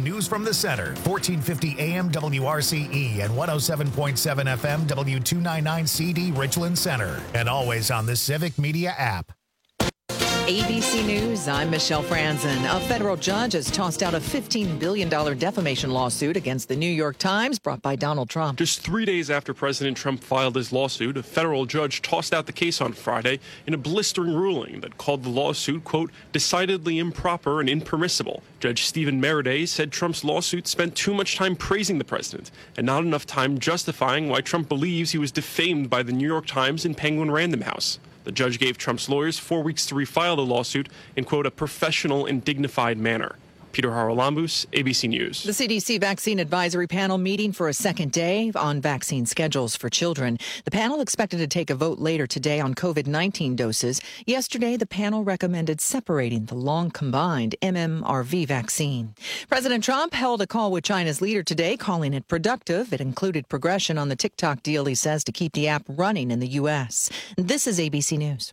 news from the center. 1450 AM WRCE and 107.7 FM W299CD Richland Center. And always on the Civic Media app. ABC News, I'm Michelle Franzen. A federal judge has tossed out a $15 billion defamation lawsuit against the New York Times brought by Donald Trump. Just 3 days after President Trump filed his lawsuit, a federal judge tossed out the case on Friday in a blistering ruling that called the lawsuit, quote, decidedly improper and impermissible. Judge Stephen Mereday said Trump's lawsuit spent too much time praising the president and not enough time justifying why Trump believes he was defamed by the New York Times and Penguin Random House. The judge gave Trump's lawyers 4 weeks to refile the lawsuit in, quote, a professional and dignified manner. Peter Haralambous, ABC News. The CDC Vaccine Advisory Panel meeting for a second day on vaccine schedules for children. The panel expected to take a vote later today on COVID-19 doses. Yesterday, the panel recommended separating the long-combined MMRV vaccine. President Trump held a call with China's leader today, calling it productive. It included progression on the TikTok deal, he says, to keep the app running in the U.S. This is ABC News.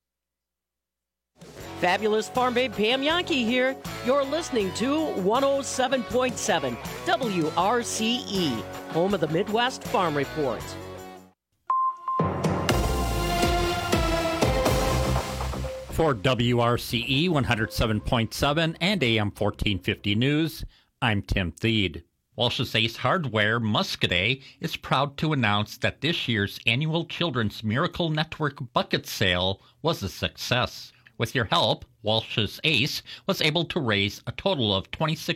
Fabulous Farm Babe Pam Yankee here. You're listening to 107.7 WRCE, home of the Midwest Farm Report. For WRCE 107.7 and AM 1450 News, I'm Tim Thede. Walsh's Ace Hardware Muscadet is proud to announce that this year's annual Children's Miracle Network bucket sale was a success. With your help, Walsh's Ace was able to raise a total of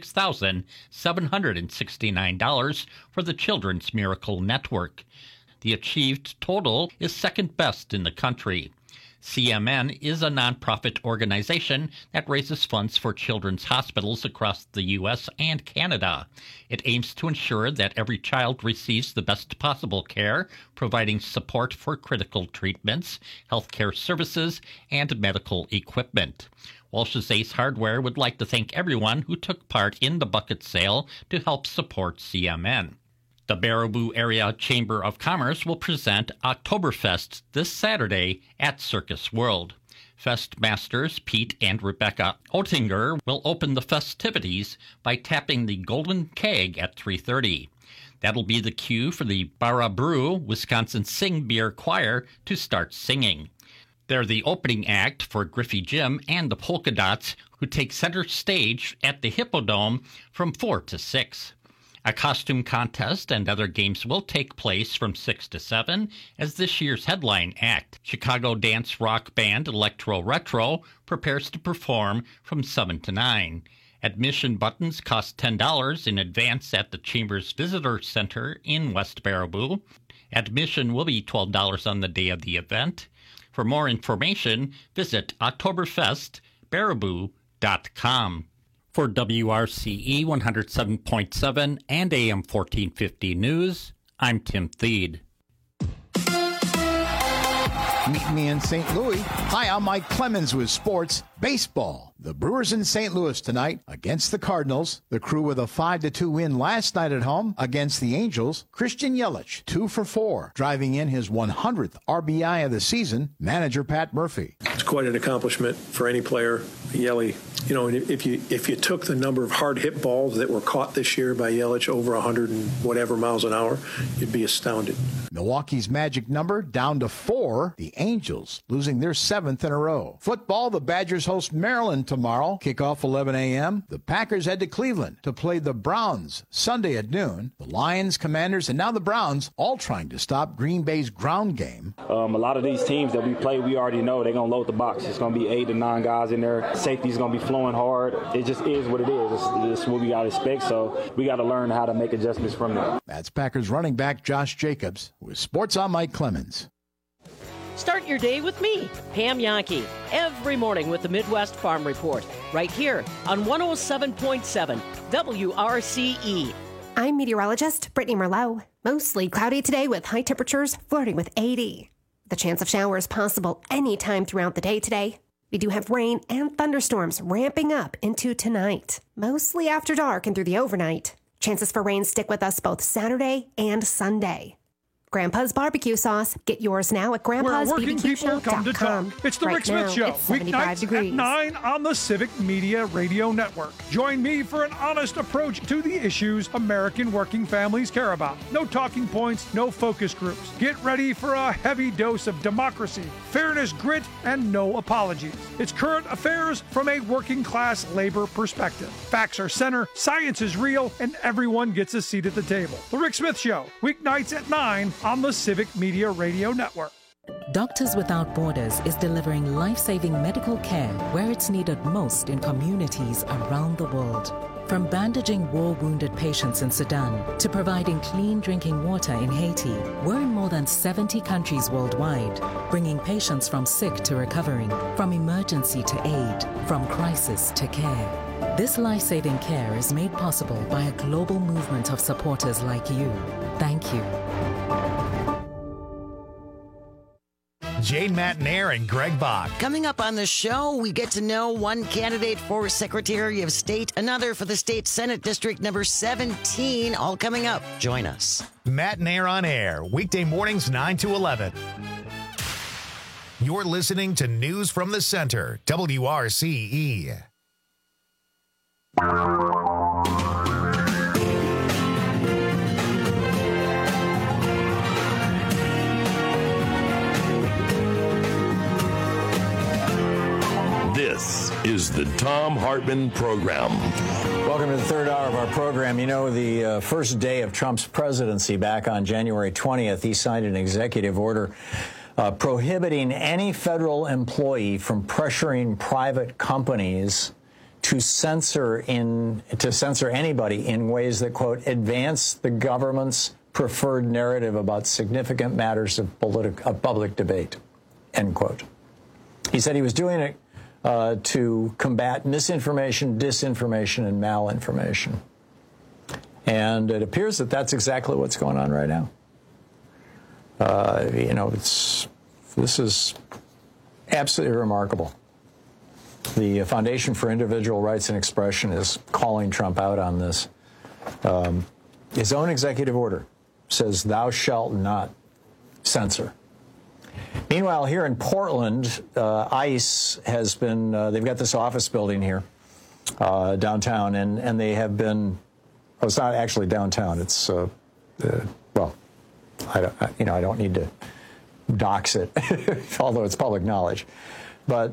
$26,769 for the Children's Miracle Network. The achieved total is second best in the country. CMN is a nonprofit organization that raises funds for children's hospitals across the U.S. and Canada. It aims to ensure that every child receives the best possible care, providing support for critical treatments, healthcare services, and medical equipment. Walsh's Ace Hardware would like to thank everyone who took part in the bucket sale to help support CMN. The Baraboo Area Chamber of Commerce will present Oktoberfest this Saturday at Circus World. Fest masters Pete and Rebecca Oettinger will open the festivities by tapping the Golden Keg at 3:30. That'll be the cue for the Baraboo Wisconsin Sing Beer Choir to start singing. They're the opening act for Griffey Jim and the Polka Dots, who take center stage at the Hippodome from 4 to 6. A costume contest and other games will take place from 6 to 7 as this year's headline act, Chicago dance rock band Electro Retro, prepares to perform from 7 to 9. Admission buttons cost $10 in advance at the Chamber's Visitor Center in West Baraboo. Admission will be $12 on the day of the event. For more information, visit OktoberfestBaraboo.com. For WRCE 107.7 and AM 1450 News, I'm Tim Thede. Meet me in St. Louis. Hi, I'm Mike Clemens with sports baseball. The Brewers in St. Louis tonight against the Cardinals. The Crew with a 5-2 win last night at home against the Angels. Christian Yelich, 2 for 4, driving in his 100th RBI of the season. Manager Pat Murphy. It's quite an accomplishment for any player. Yelich, you know, if you took the number of hard hit balls that were caught this year by Yelich over 100 and whatever miles an hour, you'd be astounded. Milwaukee's magic number down to 4. The Angels losing their 7th in a row. Football, the Badgers host Maryland tomorrow. Kickoff 11 a.m. The Packers head to Cleveland to play the Browns Sunday at noon. The Lions, Commanders, and now the Browns all trying to stop Green Bay's ground game. A lot of these teams that we play, we already know they're going to load the box. It's going to be 8 to 9 guys in there. Safety's going to be flowing hard. It just is what it is. It's what we got to expect, so we got to learn how to make adjustments from that. That's Packers running back Josh Jacobs. With Sports, I'm Mike Clemens. Start your day with me, Pam Yankee, every morning with the Midwest Farm Report, right here on 107.7 WRCE. I'm meteorologist Brittany Merlot. Mostly cloudy today with high temperatures flirting with 80. The chance of showers possible anytime throughout the day today. We do have rain and thunderstorms ramping up into tonight, mostly after dark and through the overnight. Chances for rain stick with us both Saturday and Sunday. Grandpa's barbecue sauce. Get yours now at Where working people come to talk. It's the Rick Smith Show, weeknights at 9 on the Civic Media Radio Network. Join me for an honest approach to the issues American working families care about. No talking points, no focus groups. Get ready for a heavy dose of democracy, fairness, grit, and no apologies. It's current affairs from a working class labor perspective. Facts are center, science is real, and everyone gets a seat at the table. The Rick Smith Show, weeknights at 9 on the Civic Media Radio Network. Doctors Without Borders is delivering life-saving medical care where it's needed most in communities around the world. From bandaging war-wounded patients in Sudan to providing clean drinking water in Haiti, we're in more than 70 countries worldwide, bringing patients from sick to recovering, from emergency to aid, from crisis to care. This life-saving care is made possible by a global movement of supporters like you. Thank you. Jane Matnair and Greg Bach. Coming up on the show, we get to know one candidate for Secretary of State, another for the State Senate District number 17. All coming up. Join us. Matnair on Air, weekday mornings 9 to 11. You're listening to News from the Center, WRCE. This is the Thom Hartmann Program. Welcome to the third hour of our program. You know, the first day of Trump's presidency, back on January 20th, he signed an executive order prohibiting any federal employee from pressuring private companies to censor anybody in ways that, quote, advance the government's preferred narrative about significant matters of public debate, end quote. He said he was doing it to combat misinformation, disinformation, and malinformation. And it appears that that's exactly what's going on right now. You know, this is absolutely remarkable. The Foundation for Individual Rights and Expression is calling Trump out on this. His own executive order says, "Thou shalt not censor." Meanwhile, here in Portland, ICE has been, they've got this office building here downtown, and they have been, well, it's not actually downtown. It's, well, I don't need to dox it, although it's public knowledge. But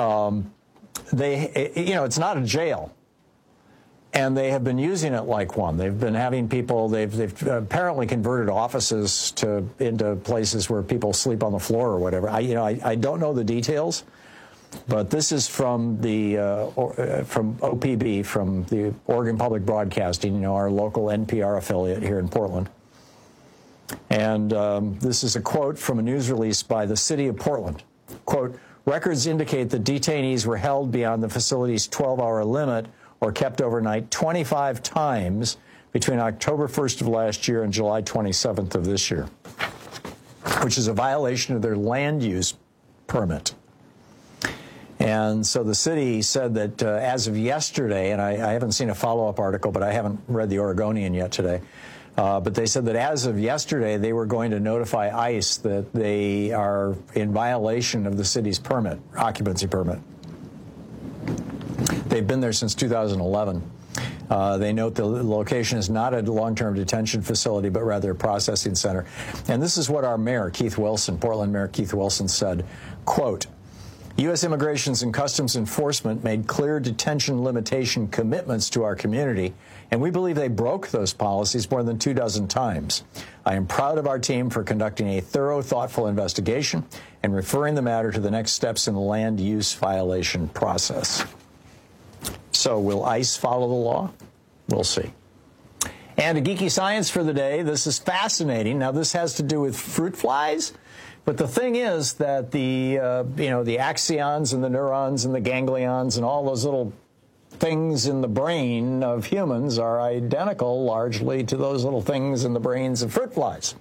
it's not a jail. And they have been using it like one. They've been having people, they've apparently converted offices into places where people sleep on the floor or whatever. I don't know the details, but this is from from OPB, from the Oregon Public Broadcasting, our local NPR affiliate here in Portland. And this is a quote from a news release by the city of Portland. Quote, "Records indicate that detainees were held beyond the facility's 12-hour limit or kept overnight 25 times between October 1st of last year and July 27th of this year, which is a violation of their land use permit." And so the city said that as of yesterday, and I haven't seen a follow-up article, but I haven't read the Oregonian yet today, but they said that as of yesterday, they were going to notify ICE that they are in violation of the city's permit, occupancy permit. They've been there since 2011. They note the location is not a long-term detention facility, but rather a processing center. And this is what our mayor, Keith Wilson, Portland Mayor Keith Wilson, said, quote, "U.S. Immigrations and Customs Enforcement made clear detention limitation commitments to our community, and we believe they broke those policies more than 24 times. I am proud of our team for conducting a thorough, thoughtful investigation and referring the matter to the next steps in the land use violation process." So will ICE follow the law? We'll see. And a geeky science for the day. This is fascinating. Now, this has to do with fruit flies. But the thing is that the axons and the neurons and the ganglions and all those little things in the brain of humans are identical largely to those little things in the brains of fruit flies.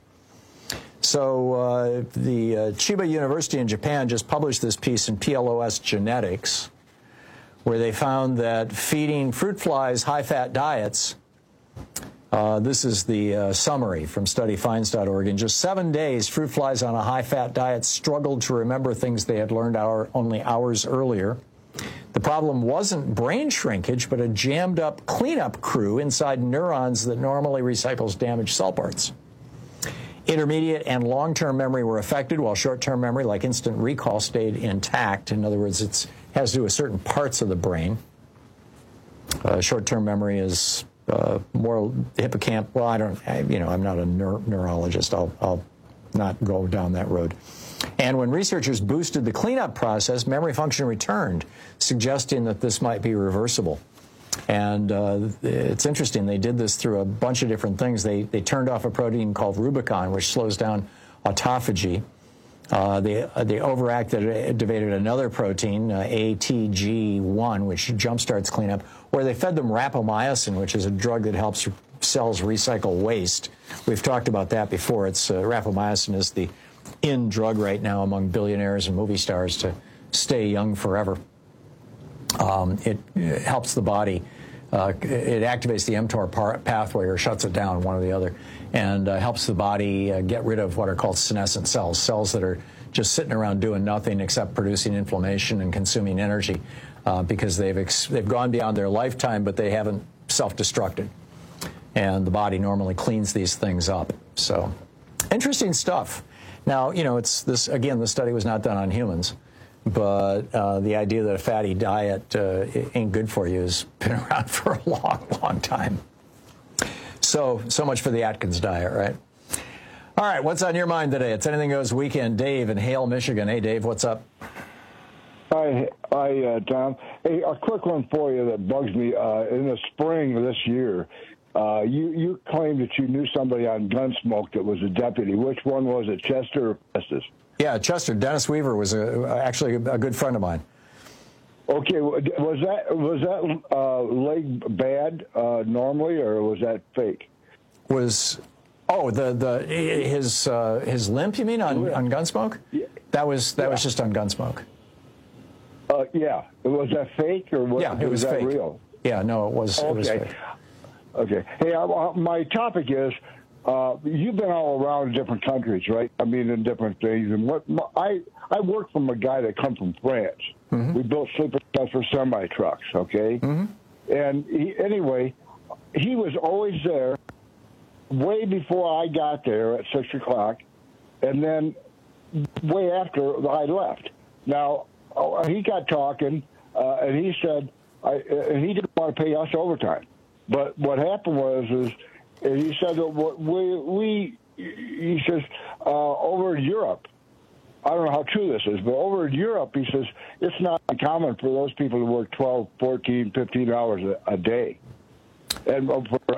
So the Chiba University in Japan just published this piece in PLOS Genetics, where they found that feeding fruit flies high-fat diets This is the summary from studyfinds.org. In just 7 days, fruit flies on a high-fat diet struggled to remember things they had learned only hours earlier. The problem wasn't brain shrinkage, but a jammed-up cleanup crew inside neurons that normally recycles damaged cell parts. Intermediate and long-term memory were affected, while short-term memory, like instant recall, stayed intact. In other words, it has to do with certain parts of the brain. Short-term memory is more hippocamp. Well, I'm not a neurologist. I'll not go down that road. And when researchers boosted the cleanup process, memory function returned, suggesting that this might be reversible. And it's interesting. They did this through a bunch of different things. They turned off a protein called Rubicon, which slows down autophagy. They overactivated another protein, ATG1, which jumpstarts cleanup, where they fed them rapamycin, which is a drug that helps cells recycle waste. We've talked about that before. Rapamycin is the in drug right now among billionaires and movie stars to stay young forever. It helps the body. It activates the mTOR pathway or shuts it down, one or the other, and helps the body get rid of what are called senescent cells, cells that are just sitting around doing nothing except producing inflammation and consuming energy because they've gone beyond their lifetime, but they haven't self-destructed. And the body normally cleans these things up. So, interesting stuff. Now, it's this again. The study was not done on humans. But the idea that a fatty diet ain't good for you has been around for a long, long time. So much for the Atkins diet, right? All right, what's on your mind today? It's Anything Goes Weekend. Dave in Hale, Michigan. Hey, Dave, what's up? Hi, Tom. Hey, a quick one for you that bugs me. In the spring of this year, you claimed that you knew somebody on Gunsmoke that was a deputy. Which one was it, Chester or Festus? Yeah, Chester. Dennis Weaver was actually a good friend of mine. Okay, was that leg bad normally, or was that fake? His limp? You mean on Gunsmoke? Yeah. That was just on Gunsmoke. Yeah. Was that fake or was it was that fake. real? Yeah, no, it was. Okay. It was fake. Okay. Hey, my topic is. You've been all around different countries, right? I mean, in different things. And I work from a guy that comes from France. Mm-hmm. We built sleeper cells for semi trucks, okay? Mm-hmm. And he was always there way before I got there at 6 o'clock, and then way after I left. Now he got talking, and he said he didn't want to pay us overtime. But what happened was he said that he says over in Europe, I don't know how true this is, but over in Europe, he says it's not uncommon for those people to work 12, 14, 15 hours a day. And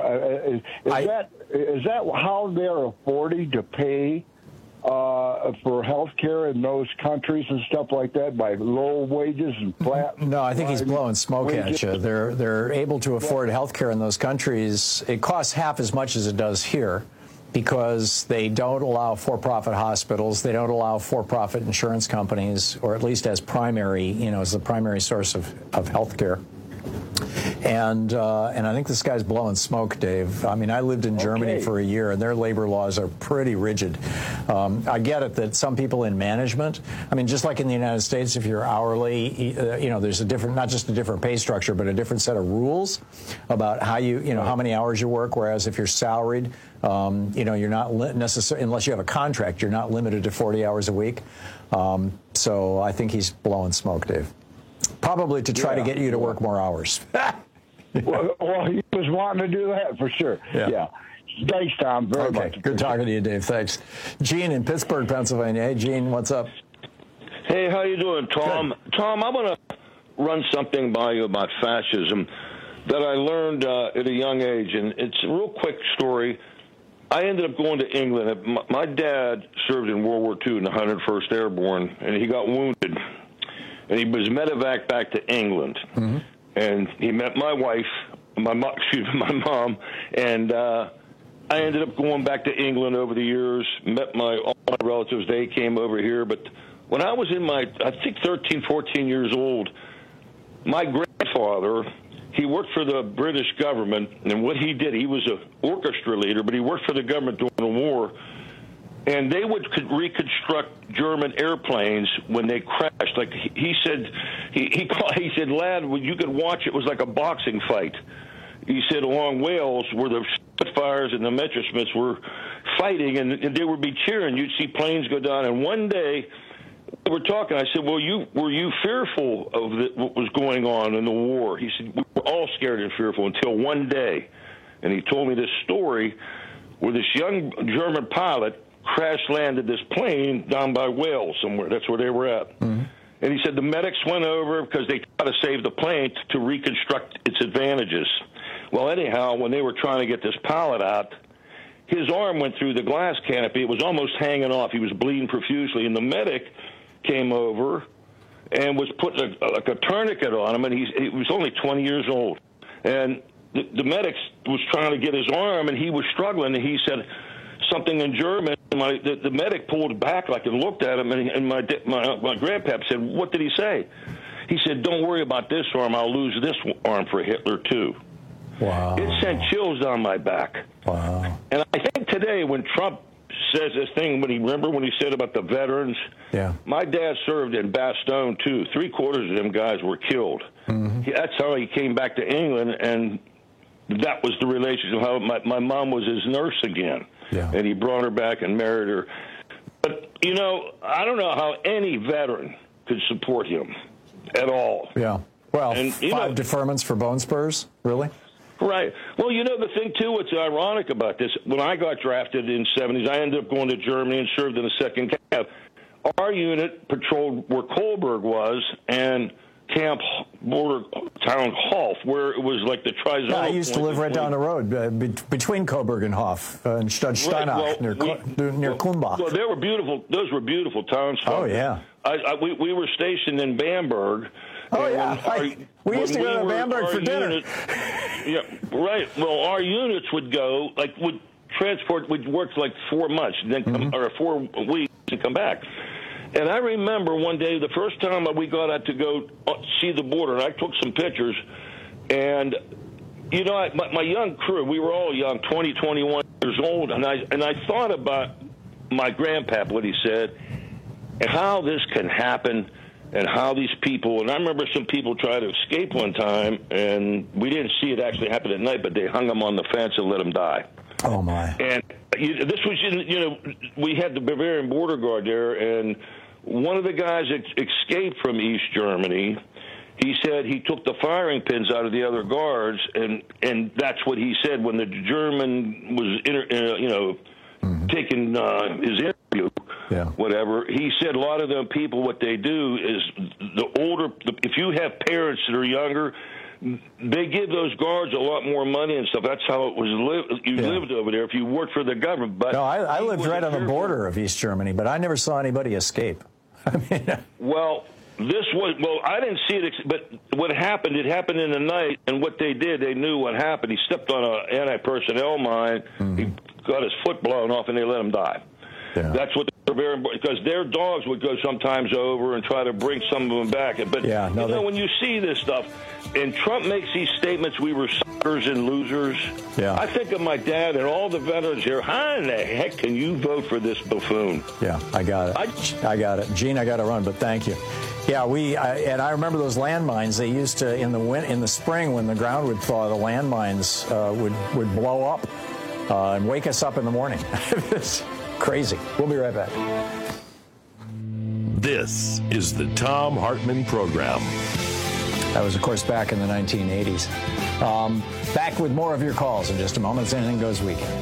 is that how they're affording to pay for health care in those countries and stuff like that by low wages and flat? No, I think he's blowing smoke at you. They're able to afford health care in those countries. It costs half as much as it does here because they don't allow for-profit hospitals. They don't allow for-profit insurance companies, or at least as as the primary source of health care. And I think this guy's blowing smoke, Dave. I mean, I lived in Germany for a year, and their labor laws are pretty rigid. I get it that some people in management, I mean, just like in the United States, if you're hourly, there's a different, not just a different pay structure, but a different set of rules about how how many hours you work. Whereas if you're salaried, you're not necessarily, unless you have a contract, you're not limited to 40 hours a week. So I think he's blowing smoke, Dave. Probably to try to get you to work more hours. well, he was wanting to do that for sure. Yeah. Thanks, Tom, very much. Good talking to you, Dave. Thanks. Gene in Pittsburgh, Pennsylvania. Hey, Gene, what's up? Hey, how you doing, Tom? Good. Tom, I want to run something by you about fascism that I learned at a young age, and it's a real quick story. I ended up going to England. My dad served in World War II in the 101st Airborne, and he got wounded. And he was medevac back to England. Mm-hmm. And he met my wife, my mom, and I ended up going back to England over the years, met all my relatives. They came over here. But when I was in I think 13, 14 years old, my grandfather he worked for the British government, and what he did, he was an orchestra leader, but he worked for the government during the war, and they would reconstruct German airplanes when they crashed. Like he said, he said, lad, when you could watch, it was like a boxing fight. He said along Wales, where the Spitfires and the Messerschmitts were fighting, and they would be cheering. You'd see planes go down, and one day we were talking. I said, well, were you fearful of what was going on in the war? He said, we were all scared and fearful until one day. And he told me this story where this young German pilot crash-landed this plane down by Wales somewhere. That's where they were at. Mm-hmm. And he said the medics went over because they tried to save the plane to reconstruct its advantages. Well, anyhow, when they were trying to get this pilot out, his arm went through the glass canopy. It was almost hanging off. He was bleeding profusely, and the medic came over and was putting a tourniquet on him, and he was only 20 years old. And the medic was trying to get his arm, and he was struggling, and he said something in German. The medic pulled back like and looked at him, and my grandpap said, what did he say? He said, don't worry about this arm. I'll lose this arm for Hitler, too. Wow. It sent chills down my back. Wow. And I think today when Trump says this thing, remember when he said about the veterans? Yeah. My dad served in Bastogne, too. 3/4 of them guys were killed. Mm-hmm. That's how he came back to England, and that was the relationship. How my mom was his nurse again. Yeah. And he brought her back and married her. But, I don't know how any veteran could support him at all. Yeah. Well, and, 5 deferments for bone spurs? Really? Right. Well, the thing, too, what's ironic about this, when I got drafted in the 70s, I ended up going to Germany and served in the 2nd Cav. Our unit patrolled where Kohlberg was and Camp Border Town Hof, where it was like the Trizonal. Yeah, I used to live right down the road between Coburg and Hof in Steinach, near Kulmbach. Well, they were beautiful. Those were beautiful towns. Oh, yeah. We were stationed in Bamberg. Oh, yeah. We used to go to Bamberg for dinner. Yeah, right. Well, our units would go, would transport, we'd work 4 months, and then or 4 weeks and come back. And I remember one day, the first time we got out to go see the border, and I took some pictures, and, my young crew, we were all young, 20, 21 years old, and I thought about my grandpap, what he said, and how this can happen, and how these people, and I remember some people tried to escape one time, and we didn't see it actually happen at night, but they hung them on the fence and let them die. Oh, my. And this was, we had the Bavarian border guard there, and one of the guys escaped from East Germany. He said he took the firing pins out of the other guards, and that's what he said when the German was, taking his interview, whatever. He said a lot of them people, what they do is if you have parents that are younger, they give those guards a lot more money and stuff. That's how it was lived. You lived over there if you worked for the government. But no, I lived right on the border of East Germany, but I never saw anybody escape. I didn't see it, but what happened, it happened in the night, and what they did, they knew what happened. He stepped on an anti-personnel mine, he got his foot blown off, and they let him die. Yeah. That's what because their dogs would go sometimes over and try to bring some of them back. But, when you see this stuff, and Trump makes these statements, we were suckers and losers. Yeah. I think of my dad and all the veterans here. How in the heck can you vote for this buffoon? Yeah, I got it. I got it. Gene, I got to run, but thank you. Yeah, and I remember those landmines. They used to, in the spring when the ground would thaw, the landmines would blow up and wake us up in the morning. It's crazy. We'll be right back. This is the Thom Hartmann Program. That was, of course, back in the 1980s. Back with more of your calls in just a moment. It's Anything Goes Weekend.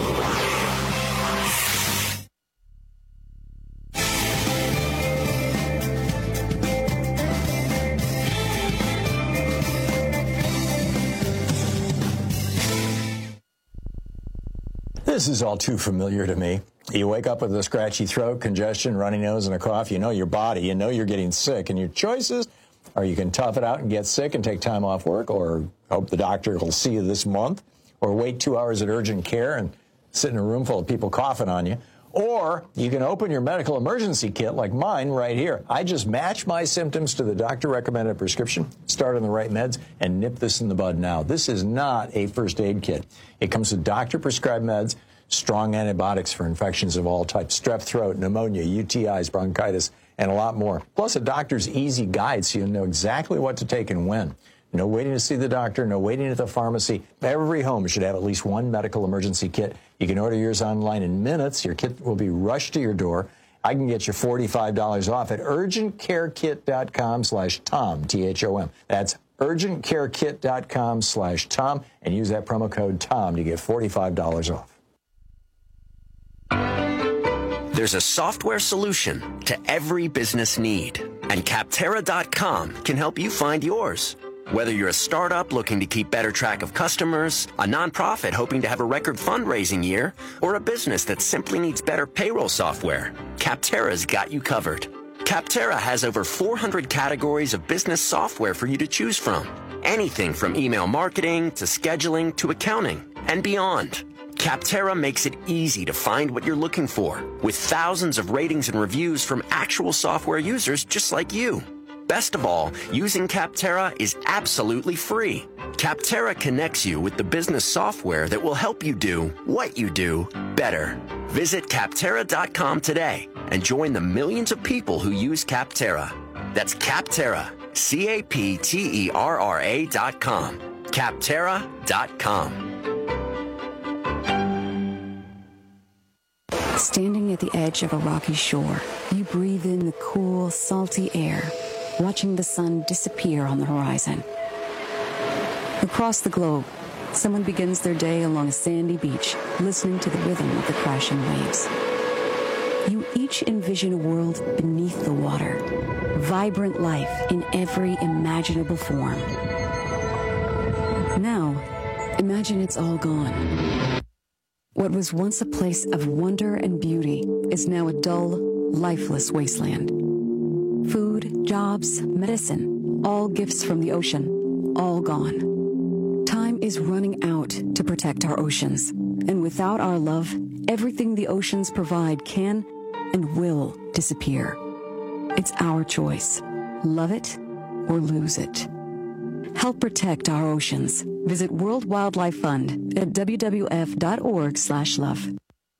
This is all too familiar to me. You wake up with a scratchy throat, congestion, runny nose, and a cough. You know your body. You know you're getting sick. And your choices are you can tough it out and get sick and take time off work, or hope the doctor will see you this month, or wait 2 hours at urgent care and sit in a room full of people coughing on you, Or you can open your medical emergency kit like mine right here. I just match my symptoms to the doctor-recommended prescription, start on the right meds, and nip this in the bud now. This is not a first aid kit. It comes with doctor-prescribed meds, strong antibiotics for infections of all types, strep throat, pneumonia, UTIs, bronchitis, and a lot more. Plus a doctor's easy guide so you'll know exactly what to take and when. No waiting to see the doctor, no waiting at the pharmacy. Every home should have at least one medical emergency kit. You can order yours online in minutes. Your kit will be rushed to your door. I can get you $45 off at urgentcarekit.com/Tom, T-H-O-M. That's urgentcarekit.com/Tom, and use that promo code TOM to get $45 off. There's a software solution to every business need, and Capterra.com can help you find yours. Whether you're a startup looking to keep better track of customers, a nonprofit hoping to have a record fundraising year, or a business that simply needs better payroll software, Capterra's got you covered. Capterra has over 400 categories of business software for you to choose from. Anything from email marketing to scheduling to accounting and beyond. Capterra makes it easy to find what you're looking for, with thousands of ratings and reviews from actual software users just like you. Best of all, using Capterra is absolutely free. Capterra connects you with the business software that will help you do what you do better. Visit Capterra.com today and join the millions of people who use Capterra. That's Capterra, Capterra.com. Capterra.com. Standing at the edge of a rocky shore, you breathe in the cool, salty air, watching the sun disappear on the horizon. Across the globe, someone begins their day along a sandy beach, listening to the rhythm of the crashing waves. You each envision a world beneath the water, vibrant life in every imaginable form. Now, imagine it's all gone. What was once a place of wonder and beauty is now a dull, lifeless wasteland. Food, jobs, medicine, all gifts from the ocean, all gone. Time is running out to protect our oceans, and without our love, everything the oceans provide can and will disappear. It's our choice. Love it or lose it. Help protect our oceans. Visit World Wildlife Fund at wwf.org/love.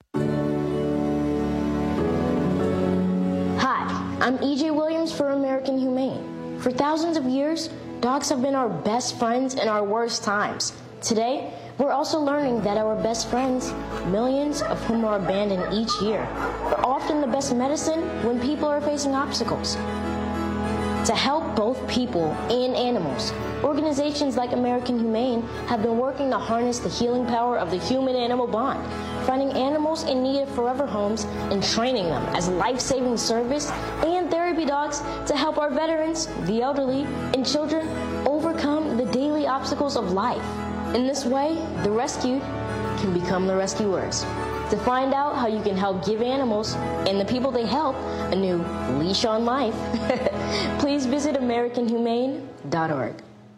I'm E.J. Williams for American Humane. For thousands of years, dogs have been our best friends in our worst times. Today, we're also learning that our best friends, millions of whom are abandoned each year, are often the best medicine when people are facing obstacles. To help both people and animals, organizations like American Humane have been working to harness the healing power of the human-animal bond, finding animals in need of forever homes and training them as life-saving service and therapy dogs to help our veterans, the elderly, and children overcome the daily obstacles of life. In this way, the rescued can become the rescuers. To find out how you can help give animals and the people they help a new leash on life, please visit AmericanHumane.org.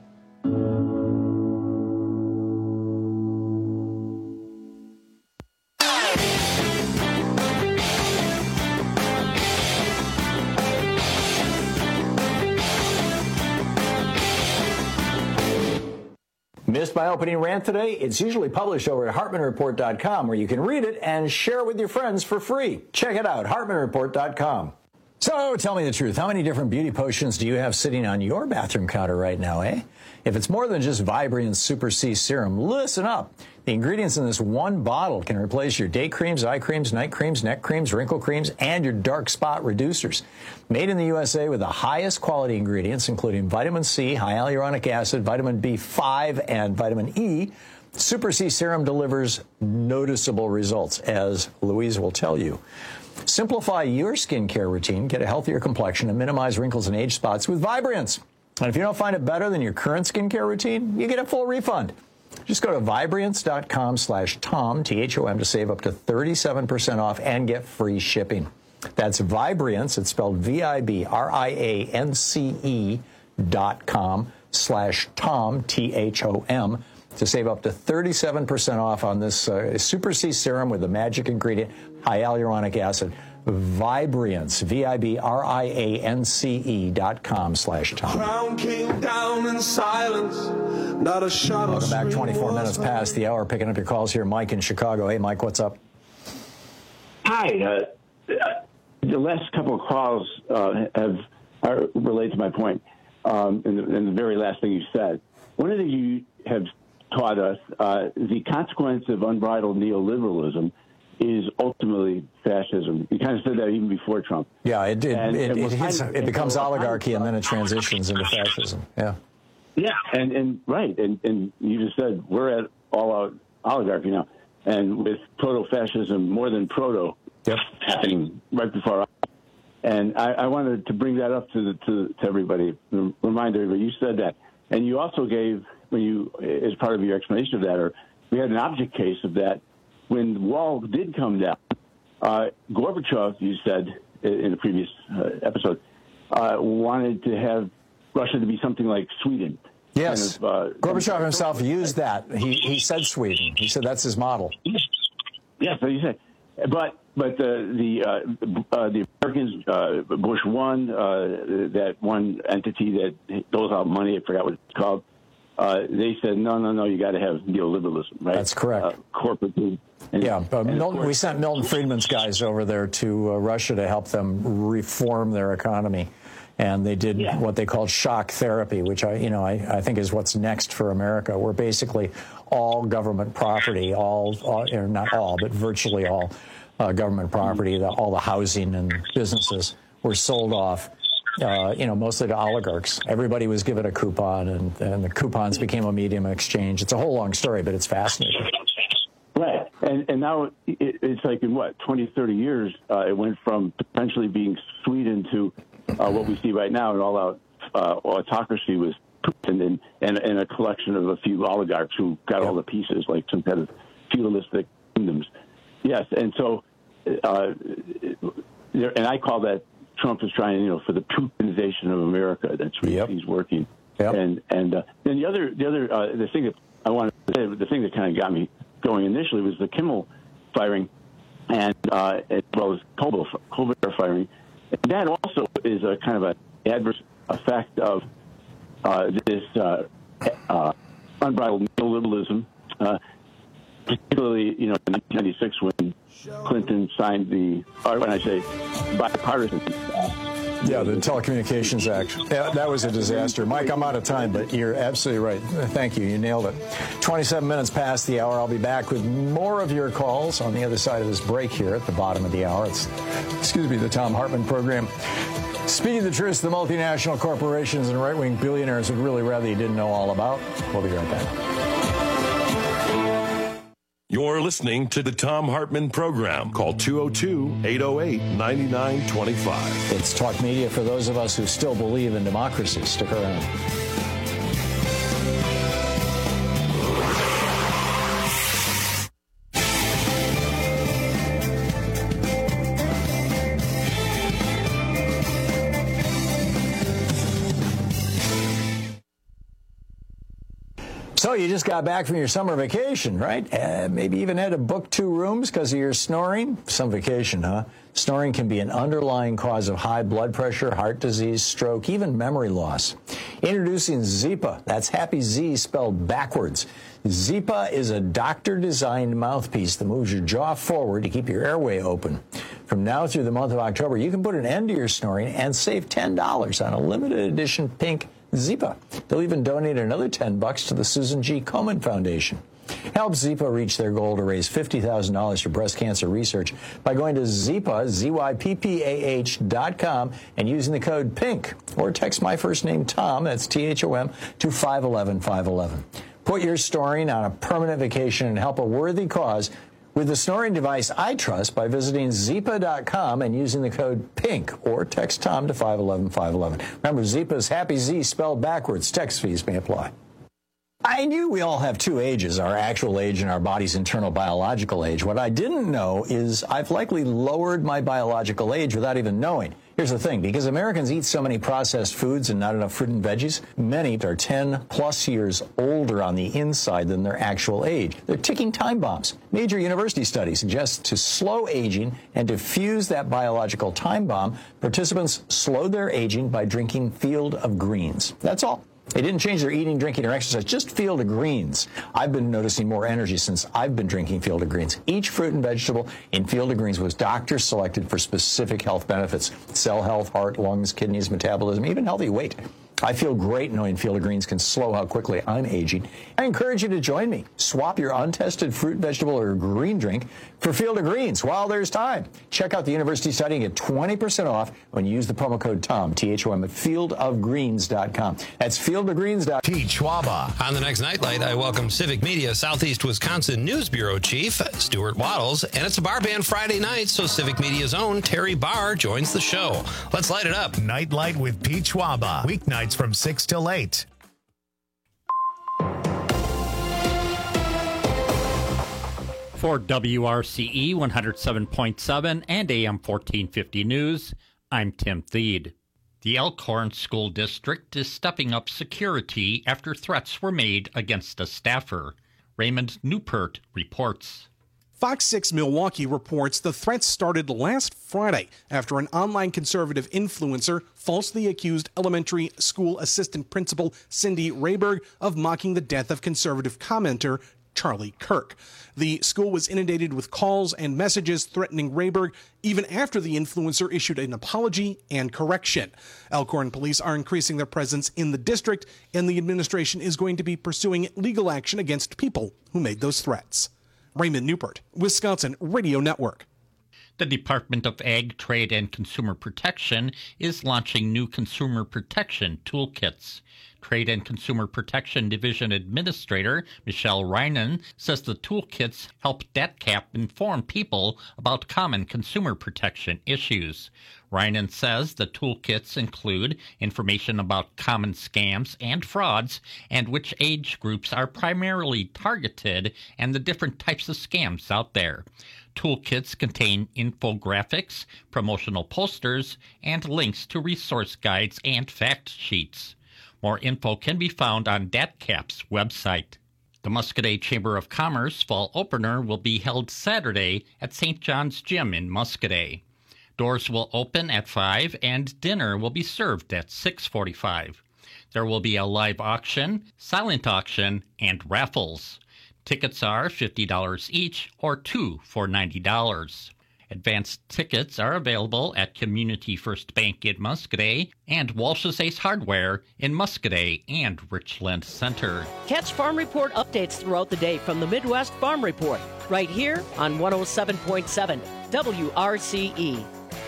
Missed my opening rant today? It's usually published over at HartmanReport.com, where you can read it and share it with your friends for free. Check it out, HartmanReport.com. So tell me the truth. How many different beauty potions do you have sitting on your bathroom counter right now, eh? If it's more than just Vibrant Super C Serum, listen up. The ingredients in this one bottle can replace your day creams, eye creams, night creams, neck creams, wrinkle creams, and your dark spot reducers. Made in the USA with the highest quality ingredients, including vitamin C, high hyaluronic acid, vitamin B5, and vitamin E, Super C Serum delivers noticeable results, as Louise will tell you. Simplify your skincare routine, get a healthier complexion, and minimize wrinkles and age spots with Vibrance. And if you don't find it better than your current skincare routine, you get a full refund. Just go to Vibrance.com/Tom, T-H-O-M, to save up to 37% off and get free shipping. That's Vibrance, it's spelled Vibrance.com/Tom, T-H-O-M. to save up to 37% off on this Super C serum with the magic ingredient, hyaluronic acid. Vibriance, VIBRIANCE.com/Tom. Crown came down in silence, not a shot. Welcome back, 24 minutes past the hour. Picking up your calls here. Mike in Chicago. Hey, Mike, what's up? Hi. The last couple of calls relate to my point, and the very last thing you said. One of the things you have taught us, the consequence of unbridled neoliberalism is ultimately fascism. You kind of said that even before Trump. Yeah, it becomes oligarchy and then it transitions into fascism. Yeah. Yeah, and you just said we're at all-out oligarchy now, and with proto-fascism, more than proto, happening right before us. And I wanted to bring that up to everybody, remind everybody. You said that, and you also gave, as part of your explanation of that, or we had an object case of that. When the wall did come down, Gorbachev, you said in the previous episode, wanted to have Russia to be something like Sweden. Yes, kind of, Gorbachev himself used that. He said Sweden. He said that's his model. Yeah, so you said, but the Americans, Bush one, that one entity that doles out money, I forgot what it's called. They said, no, you got to have neoliberalism, right? That's correct. Corporate. We sent Milton Friedman's guys over there to Russia to help them reform their economy. And they did what they called shock therapy, which I think is what's next for America, where basically all government property, not all, but virtually all government property, all the housing and businesses were sold off. Mostly to oligarchs. Everybody was given a coupon, and the coupons became a medium of exchange. It's a whole long story, but it's fascinating. Right. And now it's like in 20, 30 years, it went from potentially being Sweden to what we see right now, an all-out autocracy with Putin and a collection of a few oligarchs who got all the pieces, like some kind of feudalistic kingdoms. Yes, and so, and I call that Trump is trying, for the Putinization of America. That's what he's working. Yep. And then the thing that I wanted to say, the thing that kind of got me going initially was the Kimmel firing, and as well as Colbert firing. And that also is a kind of an adverse effect of this unbridled neoliberalism, particularly in 1996 when Clinton signed bipartisan. The Telecommunications Act. Yeah, that was a disaster. Mike, I'm out of time, but you're absolutely right. Thank you. You nailed it. 27 minutes past the hour. I'll be back with more of your calls on the other side of this break here at the bottom of the hour. It's, the Thom Hartmann program. Speaking the truth, the multinational corporations and right-wing billionaires would really rather you didn't know all about. We'll be right back. You're listening to the Thom Hartmann program. Call 202-808-9925. It's talk media for those of us who still believe in democracy. Stick around. So you just got back from your summer vacation, right? Maybe even had to book 2 rooms because of your snoring. Some vacation, huh? Snoring can be an underlying cause of high blood pressure, heart disease, stroke, even memory loss. Introducing Zypa. That's Happy Z spelled backwards. Zypa is a doctor-designed mouthpiece that moves your jaw forward to keep your airway open. From now through the month of October, you can put an end to your snoring and save $10 on a limited edition pink Zypa. They'll even donate another $10 to the Susan G. Komen Foundation. Help Zypa reach their goal to raise $50,000 for breast cancer research by going to Zypa, ZYPPAH.com, and using the code PINK, or text my first name, Tom, that's THOM, to 511-511. Put your snoring on a permanent vacation and help a worthy cause with the snoring device I trust by visiting Zypa.com and using the code PINK, or text Tom to 511-511. Remember, Zypa is Happy Z spelled backwards. Text fees may apply. I knew we all have 2 ages, our actual age and our body's internal biological age. What I didn't know is I've likely lowered my biological age without even knowing. Here's the thing, because Americans eat so many processed foods and not enough fruit and veggies, many are 10 plus years older on the inside than their actual age. They're ticking time bombs. Major university studies suggest to slow aging and to fuse that biological time bomb, participants slowed their aging by drinking Field of Greens. That's all. They didn't change their eating, drinking, or exercise, just Field of Greens. I've been noticing more energy since I've been drinking Field of Greens. Each fruit and vegetable in Field of Greens was doctor selected for specific health benefits: cell health, heart, lungs, kidneys, metabolism, even healthy weight. I feel great knowing Field of Greens can slow how quickly I'm aging. I encourage you to join me. Swap your untested fruit, vegetable, or green drink for Field of Greens while there's time. Check out the university study and get 20% off when you use the promo code TOM, T-H-O-M, at fieldofgreens.com. That's fieldofgreens.com. Pete Schwaba. On the next Nightlight, I welcome Civic Media Southeast Wisconsin News Bureau Chief Stuart Waddles, and it's a bar band Friday night, so Civic Media's own Terry Barr joins the show. Let's light it up. Nightlight with Pete Schwaba. Weeknights from 6 till 8. For WRCE 107.7 and AM 1450 News, I'm Tim Thede. The Elkhorn School District is stepping up security after threats were made against a staffer. Raymond Newpert reports. Fox 6 Milwaukee reports the threats started last Friday after an online conservative influencer falsely accused elementary school assistant principal Cindy Rayberg of mocking the death of conservative commenter Charlie Kirk. The school was inundated with calls and messages threatening Rayberg even after the influencer issued an apology and correction. Elkhorn police are increasing their presence in the district, and the administration is going to be pursuing legal action against people who made those threats. Raymond Newpert, Wisconsin Radio Network. The Department of Ag, Trade, and Consumer Protection is launching new consumer protection toolkits. Trade and Consumer Protection Division Administrator Michelle Reinen says the toolkits help DebtCap inform people about common consumer protection issues. Reinen says the toolkits include information about common scams and frauds and which age groups are primarily targeted and the different types of scams out there. Toolkits contain infographics, promotional posters, and links to resource guides and fact sheets. More info can be found on DebtCap's website. The Muscoda Chamber of Commerce Fall Opener will be held Saturday at St. John's Gym in Muscoda. Doors will open at 5 and dinner will be served at 6:45. There will be a live auction, silent auction, and raffles. Tickets are $50 each or 2 for $90. Advanced tickets are available at Community First Bank in Muscoda and Walsh's Ace Hardware in Muscoda and Richland Center. Catch Farm Report updates throughout the day from the Midwest Farm Report, right here on 107.7 WRCE.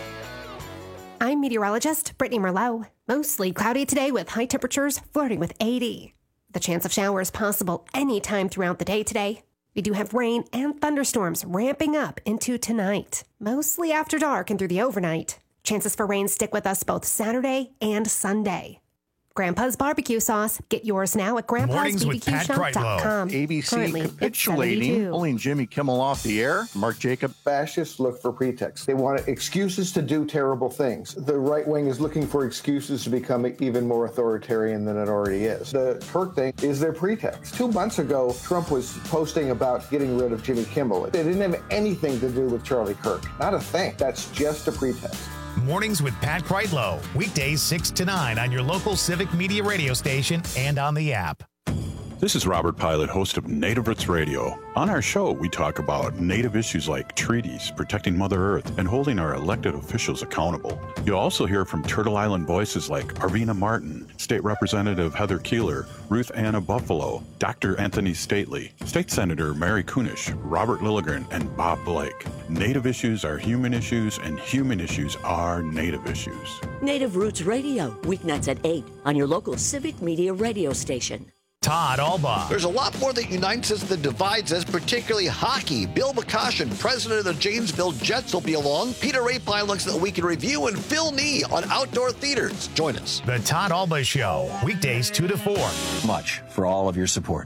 I'm meteorologist Brittany Merlot. Mostly cloudy today with high temperatures flirting with 80. The chance of showers possible anytime throughout the day today. We do have rain and thunderstorms ramping up into tonight, mostly after dark and through the overnight. Chances for rain stick with us both Saturday and Sunday. Grandpa's barbecue sauce. Get yours now at grandpa'sbbqshop.com. ABC capitulating, pulling Jimmy Kimmel off the air. Mark Jacob. Fascists look for pretexts. They want excuses to do terrible things. The right wing is looking for excuses to become even more authoritarian than it already is. The Kirk thing is their pretext. 2 months ago, Trump was posting about getting rid of Jimmy Kimmel. It didn't have anything to do with Charlie Kirk. Not a thing. That's just a pretext. Mornings with Pat Kreitlow. Weekdays 6 to 9 on your local Civic Media radio station and on the app. This is Robert Pilot, host of Native Roots Radio. On our show, we talk about Native issues like treaties, protecting Mother Earth, and holding our elected officials accountable. You'll also hear from Turtle Island voices like Arvina Martin, State Representative Heather Keeler, Ruth Anna Buffalo, Dr. Anthony Stately, State Senator Mary Kunish, Robert Lilligren, and Bob Blake. Native issues are human issues, and human issues are Native issues. Native Roots Radio, weeknights at 8 on your local Civic Media radio station. Todd Albaugh. There's a lot more that unites us than divides us, particularly hockey. Bill McCoshen, president of the Janesville Jets, will be along. Peter Rapine looks at the week in review, and Phil Nee on outdoor theaters. Join us. The Todd Albaugh Show, weekdays 2 to 4. Much for all of your support.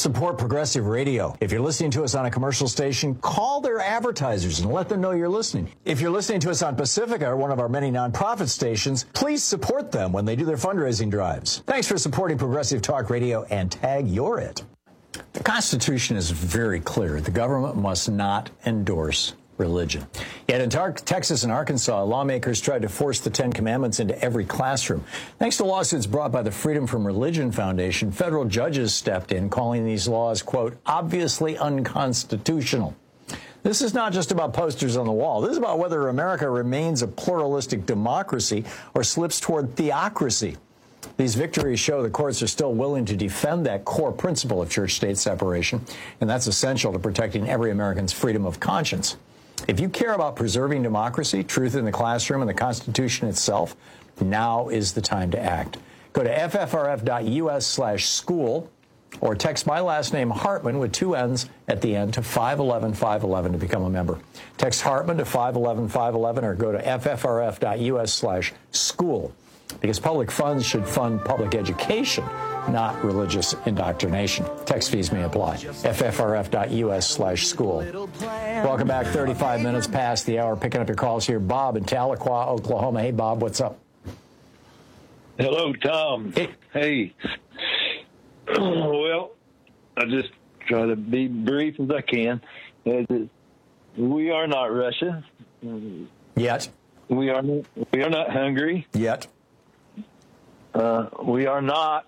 support progressive radio. If you're listening to us on a commercial station, call their advertisers and let them know you're listening. If you're listening to us on Pacifica, or one of our many nonprofit stations, please support them when they do their fundraising drives. Thanks for supporting Progressive Talk Radio, and tag you're it. The Constitution is very clear. The government must not endorse religion. Yet in Texas and Arkansas, lawmakers tried to force the Ten Commandments into every classroom. Thanks to lawsuits brought by the Freedom from Religion Foundation, federal judges stepped in, calling these laws, quote, obviously unconstitutional. This is not just about posters on the wall. This is about whether America remains a pluralistic democracy or slips toward theocracy. These victories show the courts are still willing to defend that core principle of church-state separation, and that's essential to protecting every American's freedom of conscience. If you care about preserving democracy, truth in the classroom, and the Constitution itself, now is the time to act. Go to ffrf.us/school or text my last name, Hartman, with 2 N's at the end, to 511-511 to become a member. Text Hartman to 511-511 or go to ffrf.us/school, because public funds should fund public education, not religious indoctrination. Text fees may apply. ffrf.us/school. Welcome back. 35 minutes past the hour. Picking up your calls here. Bob in Tahlequah, Oklahoma. Hey, Bob, what's up? Hello, Tom. Hey. Well, I just try to be brief as I can. We are not Russia. Yet. We are not Hungary. Yet. We are not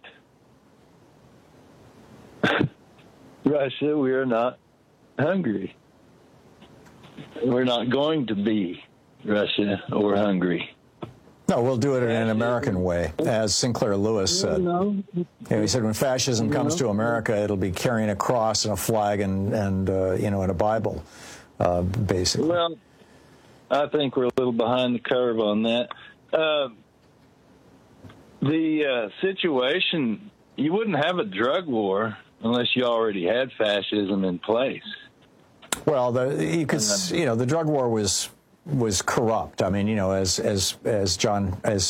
Russia. We are not Hungary. We're not going to be Russia or Hungary. No, we'll do it in an American way, as Sinclair Lewis said. He said when fascism comes to America, it'll be carrying a cross and a flag and and a Bible, basically. Well, I think we're a little behind the curve on that. The situation, you wouldn't have a drug war unless you already had fascism in place. Well, the drug war was corrupt. I mean, as John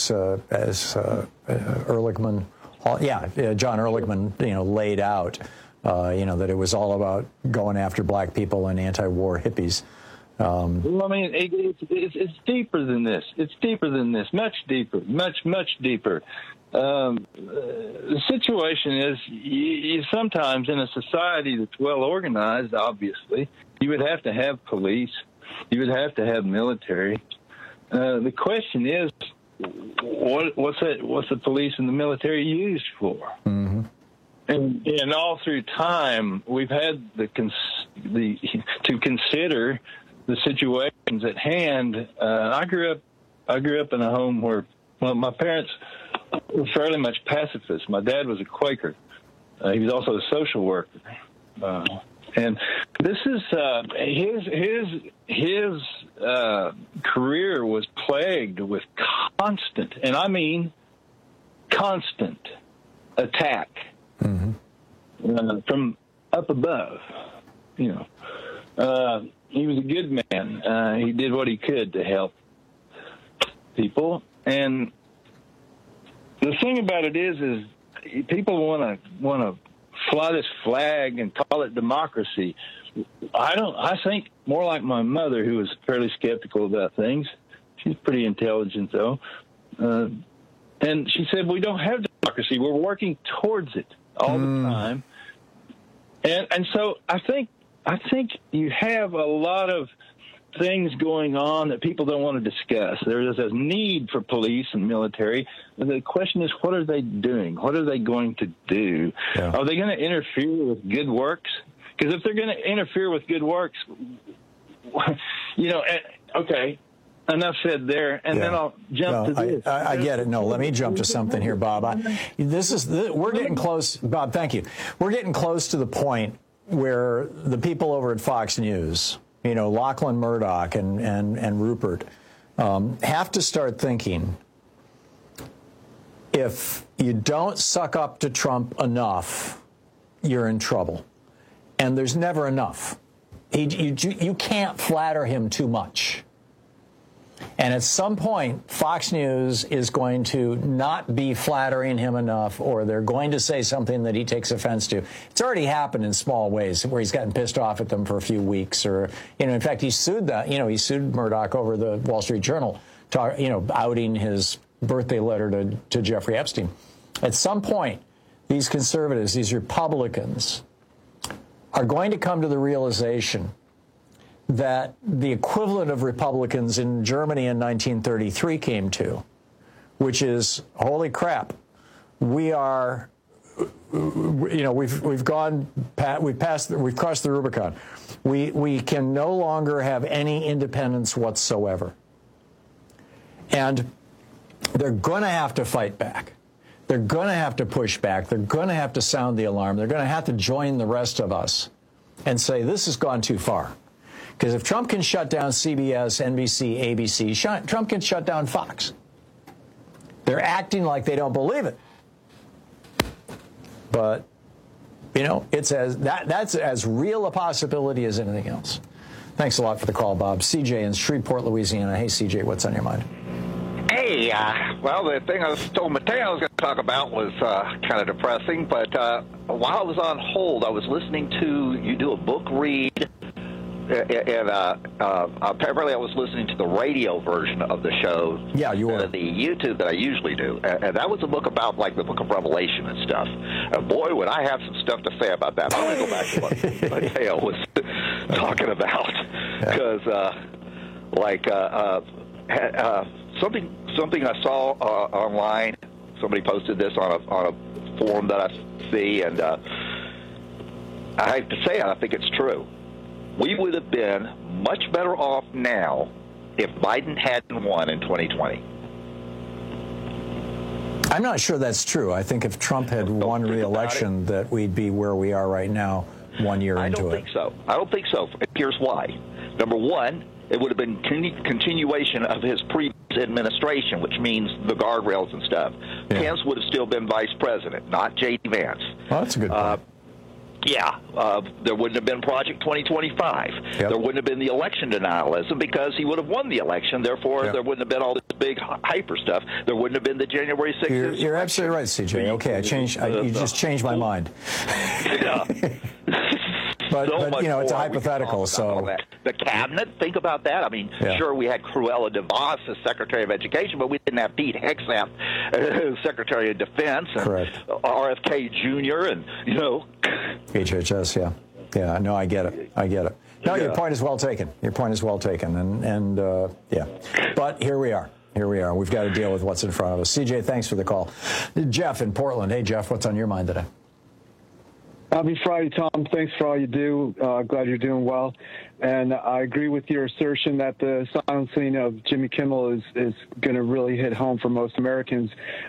Ehrlichman, John Ehrlichman, laid out, that it was all about going after black people and anti-war hippies. Well, I mean, it's deeper than this. It's deeper than this. Much deeper. Much deeper. The situation is, you sometimes in a society that's well organized, obviously, you would have to have police. You would have to have military. The question is, what's the police and the military used for? Mm-hmm. And all through time, we've had to consider the situations at hand. I grew up in a home where, my parents were fairly much pacifists. My dad was a Quaker. He was also a social worker. And this is his career was plagued with constant, and I mean constant, attack from up above. He was a good man. He did what he could to help people, and the thing about it is people want to fly this flag and call it democracy. I think more like my mother, who was fairly skeptical about things. She's pretty intelligent, though. And she said, we don't have democracy. We're working towards it all the time. And so I think you have a lot of things going on that people don't want to discuss. There's a need for police and military. The question is, what are they doing? What are they going to do? Yeah. Are they going to interfere with good works? Because if they're going to interfere with good works, okay, enough said there, and then I'll jump to this. I get it. No, let me jump to something here, Bob. We're getting close. Bob, thank you. We're getting close to the point where the people over at Fox News, Lachlan Murdoch and Rupert, have to start thinking, if you don't suck up to Trump enough, you're in trouble. And there's never enough. You can't flatter him too much. And at some point, Fox News is going to not be flattering him enough, or they're going to say something that he takes offense to. It's already happened in small ways where he's gotten pissed off at them for a few weeks, or, in fact, he sued Murdoch over the Wall Street Journal, outing his birthday letter to Jeffrey Epstein. At some point, these conservatives, these Republicans, are going to come to the realization that the equivalent of Republicans in Germany in 1933 came to, which is, holy crap, we've crossed the Rubicon. We can no longer have any independence whatsoever. And they're going to have to fight back. They're going to have to push back. They're going to have to sound the alarm. They're going to have to join the rest of us and say, this has gone too far. Because if Trump can shut down CBS, NBC, ABC, Trump can shut down Fox. They're acting like they don't believe it. But, that's as real a possibility as anything else. Thanks a lot for the call, Bob. CJ in Shreveport, Louisiana. Hey, CJ, what's on your mind? Hey, the thing I was told Mateo I was going to talk about was kind of depressing, but while I was on hold, I was listening to you do a book read, and apparently I was listening to the radio version of the show. Yeah, you were. The YouTube that I usually do. And that was a book about, like, the book of Revelation and stuff. And boy, would I have some stuff to say about that. I'm going to go back to what Mateo was talking about. Because, something I saw online, somebody posted this on a forum that I see, and I hate to say it, I think it's true. We would have been much better off now if Biden hadn't won in 2020. I'm not sure that's true. I think if Trump had won re-election, that we'd be where we are right now 1 year into it. I don't think so. I don't think so. Here's why. Number one, it would have been continuation of his previous administration, which means the guardrails and stuff. Yeah. Pence would have still been vice president, not J.D. Vance. Well, that's a good point. There wouldn't have been Project 2025. Yep. There wouldn't have been the election denialism because he would have won the election. Therefore, there wouldn't have been all this big hyper stuff. There wouldn't have been the January 6th. You're absolutely right, CJ. Okay, you just changed my mind. Yeah. But it's a hypothetical. So the cabinet, think about that. I mean, sure, we had Cruella de Vos as Secretary of Education, but we didn't have Pete Hegseth as Secretary of Defense, and RFK Jr. and HHS. Yeah. No, I get it. No, your point is well taken. And but here we are. We've got to deal with what's in front of us. CJ, thanks for the call. Jeff in Portland. Hey, Jeff, what's on your mind today? Happy Friday, Tom. Thanks for all you do. Glad you're doing well. And I agree with your assertion that the silencing of Jimmy Kimmel is going to really hit home for most Americans.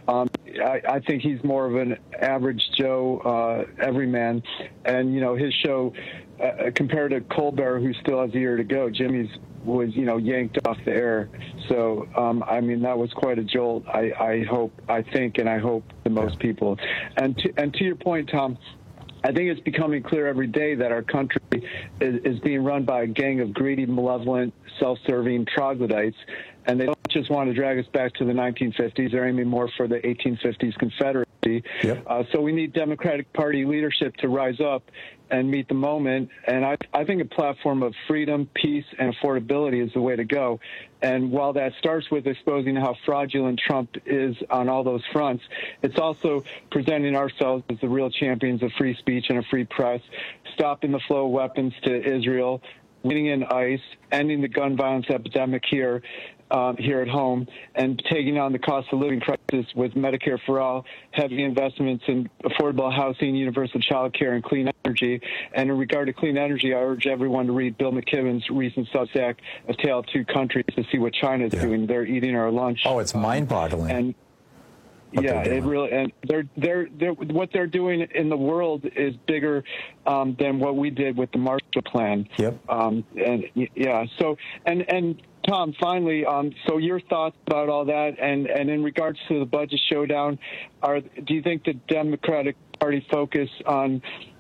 I think he's more of an average Joe everyman. And, his show, compared to Colbert, who still has a year to go, Jimmy's was, yanked off the air. So, that was quite a jolt. I hope to most people. And to your point, Tom, I think it's becoming clear every day that our country is being run by a gang of greedy, malevolent, self-serving troglodytes, and they don't just want to drag us back to the 1950s. They're aiming more for the 1850s Confederacy. Yep. So we need Democratic Party leadership to rise up and meet the moment. And I think a platform of freedom, peace, and affordability is the way to go. And while that starts with exposing how fraudulent Trump is on all those fronts, it's also presenting ourselves as the real champions of free speech and a free press, stopping the flow of weapons to Israel, winning in ICE, ending the gun violence epidemic here at home, and taking on the cost of living crisis with Medicare for all, heavy investments in affordable housing, universal child care, and clean energy. And in regard to clean energy, I urge everyone to read Bill McKibben's recent Substack, A Tale of Two Countries, to see what China is doing. They're eating our lunch. Oh, it's mind-boggling. And it really, and they're what they're doing in the world is bigger than what we did with the Marshall Plan. Yep. And Tom, finally, so your thoughts about all that, and in regards to the budget showdown, do you think the Democratic Party focus on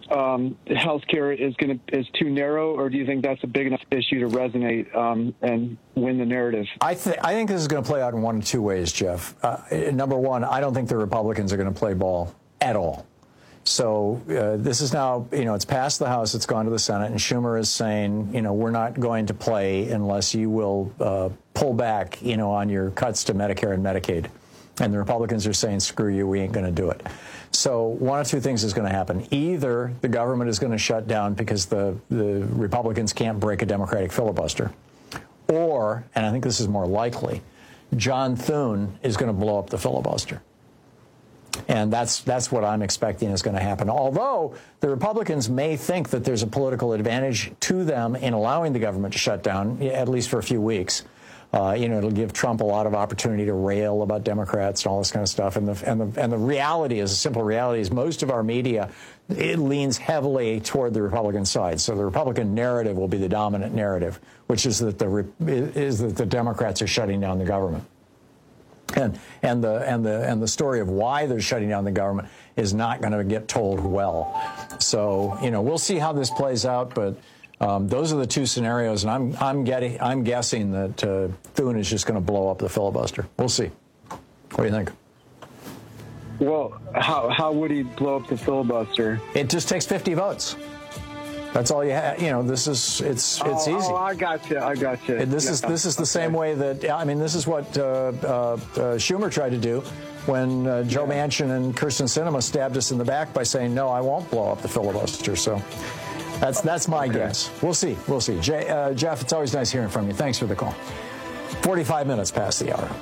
healthcare is too narrow, or do you think that's a big enough issue to resonate and win the narrative? I think this is going to play out in one of two ways, Jeff. Number one, I don't think the Republicans are going to play ball at all. So this is now, it's passed the House, it's gone to the Senate, and Schumer is saying, we're not going to play unless you will pull back, on your cuts to Medicare and Medicaid. And the Republicans are saying, screw you, we ain't going to do it. So one of two things is going to happen. Either the government is going to shut down because the Republicans can't break a Democratic filibuster, or, and I think this is more likely, John Thune is going to blow up the filibuster. And that's what I'm expecting is going to happen. Although the Republicans may think that there's a political advantage to them in allowing the government to shut down, at least for a few weeks. It'll give Trump a lot of opportunity to rail about Democrats and all this kind of stuff. And the reality is, a simple reality is, most of our media, it leans heavily toward the Republican side. So the Republican narrative will be the dominant narrative, which is that the Democrats are shutting down the government. And the story of why they're shutting down the government is not going to get told well. So we'll see how this plays out, but those are the two scenarios, and I'm guessing that Thune is just going to blow up the filibuster. We'll see. What do you think? Well, how would he blow up the filibuster? It just takes 50 votes. That's all you have. It's easy. Oh, I got you. This is the same way that, this is what Schumer tried to do when Joe Manchin and Kyrsten Sinema stabbed us in the back by saying, no, I won't blow up the filibuster. So that's my guess. We'll see. Jeff, it's always nice hearing from you. Thanks for the call. 45 minutes past the hour.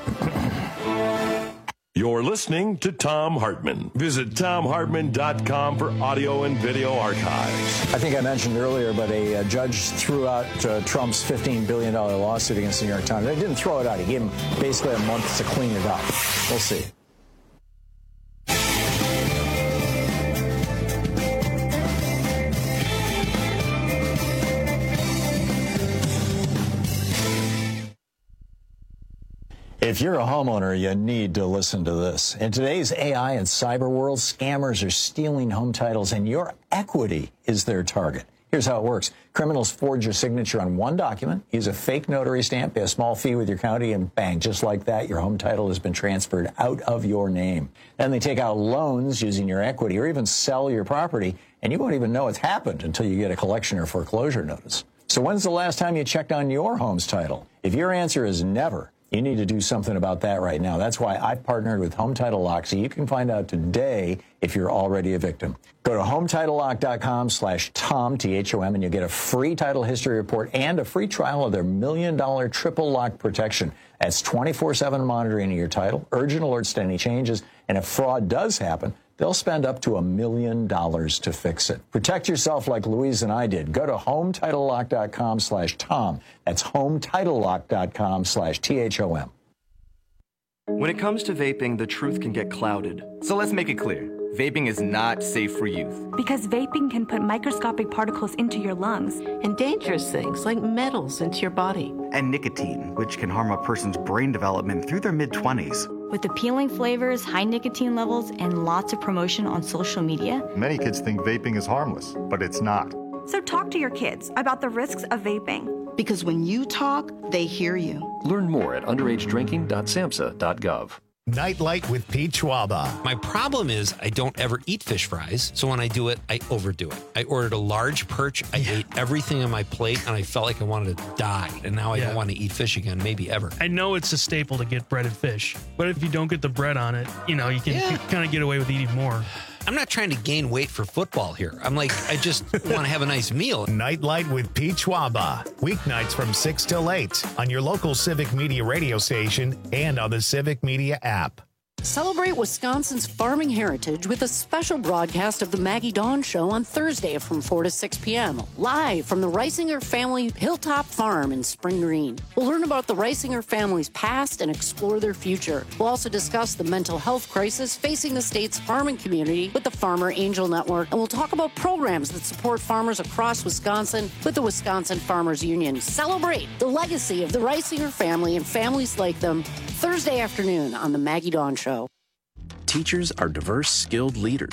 You're listening to Thom Hartmann. Visit ThomHartmann.com for audio and video archives. I think I mentioned earlier, but a judge threw out Trump's $15 billion lawsuit against the New York Times. They didn't throw it out. He gave him basically a month to clean it up. We'll see. If you're a homeowner, you need to listen to this. In today's AI and cyber world, scammers are stealing home titles, and your equity is their target. Here's how it works. Criminals forge your signature on one document, use a fake notary stamp, pay a small fee with your county, and bang, just like that, your home title has been transferred out of your name. Then they take out loans using your equity or even sell your property, and you won't even know it's happened until you get a collection or foreclosure notice. So when's the last time you checked on your home's title? If your answer is never, you need to do something about that right now. That's why I've partnered with Home Title Lock, so you can find out today if you're already a victim. Go to HometitleLock.com/Tom, T-H-O-M, and you'll get a free title history report and a free trial of their $1 million triple lock protection. That's 24/7 monitoring of your title, urgent alerts to any changes, and if fraud does happen, they'll spend up to $1 million to fix it. Protect yourself like Louise and I did. Go to HometitleLock.com/Tom. That's HometitleLock.com/THOM. When it comes to vaping, the truth can get clouded. So let's make it clear. Vaping is not safe for youth. Because vaping can put microscopic particles into your lungs. And dangerous things like metals into your body. And nicotine, which can harm a person's brain development through their mid-20s. With appealing flavors, high nicotine levels, and lots of promotion on social media. Many kids think vaping is harmless, but it's not. So talk to your kids about the risks of vaping. Because when you talk, they hear you. Learn more at underagedrinking.samhsa.gov. Nightlight with Pete Schwaba. My problem is I don't ever eat fish fries, so when I do it, I overdo it. I ordered a large perch. I ate everything on my plate, and I felt like I wanted to die. And now I don't want to eat fish again, maybe ever. I know it's a staple to get breaded fish, but if you don't get the bread on it, you can kind of get away with eating more. I'm not trying to gain weight for football here. I'm like, I just want to have a nice meal. Nightlight with Pete Schwaba. Weeknights from 6 till 8 on your local Civic Media radio station and on the Civic Media app. Celebrate Wisconsin's farming heritage with a special broadcast of the Maggie Dawn Show on Thursday from 4 to 6 p.m. live from the Reisinger family Hilltop Farm in Spring Green. We'll learn about the Reisinger family's past and explore their future. We'll also discuss the mental health crisis facing the state's farming community with the Farmer Angel Network, and we'll talk about programs that support farmers across Wisconsin with the Wisconsin Farmers Union. Celebrate the legacy of the Reisinger family and families like them Thursday afternoon on the Maggie Dawn Show. Teachers are diverse, skilled leaders.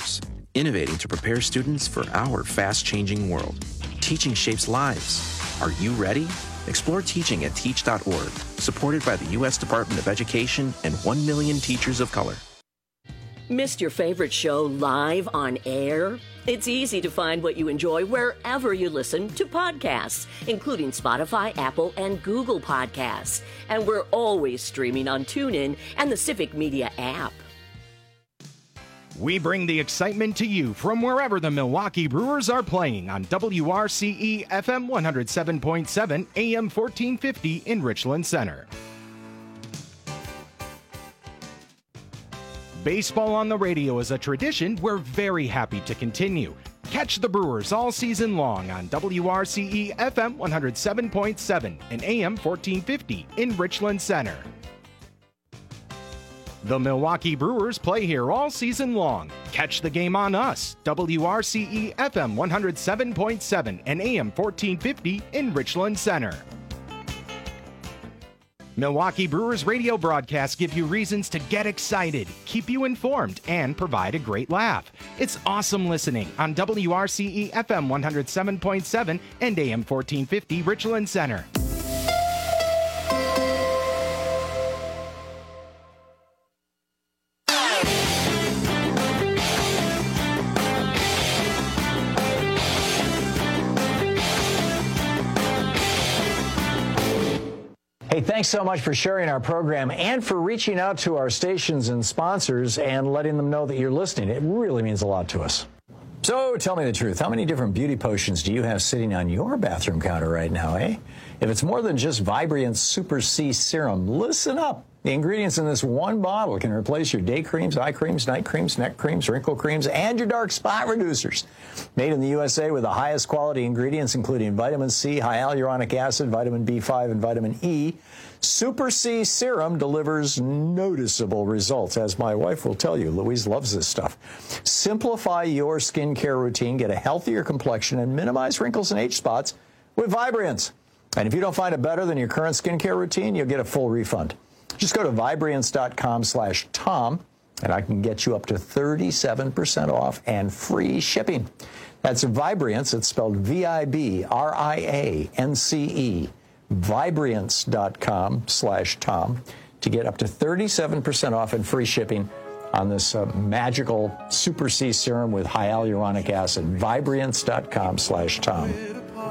innovating to prepare students for our fast-changing world. Teaching shapes lives. Are you ready? Explore teaching at teach.org, supported by the U.S. Department of Education and 1 million teachers of color. Missed your favorite show live on air? It's easy to find what you enjoy wherever you listen to podcasts, including Spotify, Apple, and Google Podcasts. And we're always streaming on TuneIn and the Civic Media app. We bring the excitement to you from wherever the Milwaukee Brewers are playing on WRCE FM 107.7 AM 1450 in Richland Center. Baseball on the radio is a tradition we're very happy to continue. Catch the Brewers all season long on WRCE FM 107.7 and AM 1450 in Richland Center. The Milwaukee Brewers play here all season long. Catch the game on us, WRCE FM 107.7 and AM 1450 in Richland Center. Milwaukee Brewers radio broadcasts give you reasons to get excited, keep you informed, and provide a great laugh. It's awesome listening on WRCE FM 107.7 and AM 1450 Richland Center. Hey, thanks so much for sharing our program and for reaching out to our stations and sponsors and letting them know that you're listening. It really means a lot to us. So tell me the truth. How many different beauty potions do you have sitting on your bathroom counter right now, eh? If it's more than just Vibrant's Super C Serum, listen up. The ingredients in this one bottle can replace your day creams, eye creams, night creams, neck creams, wrinkle creams, and your dark spot reducers. Made in the USA with the highest quality ingredients, including vitamin C, hyaluronic acid, vitamin B5, and vitamin E, Super C Serum delivers noticeable results. As my wife will tell you, Louise loves this stuff. Simplify your skincare routine, get a healthier complexion, and minimize wrinkles and age spots with Vibrance. And if you don't find it better than your current skincare routine, you'll get a full refund. Just go to Vibrance.com/Tom, and I can get you up to 37% off and free shipping. That's Vibrance. It's spelled Vibrance, Vibrance.com/Tom to get up to 37% off and free shipping on this magical Super C Serum with hyaluronic acid. Vibrance.com/Tom.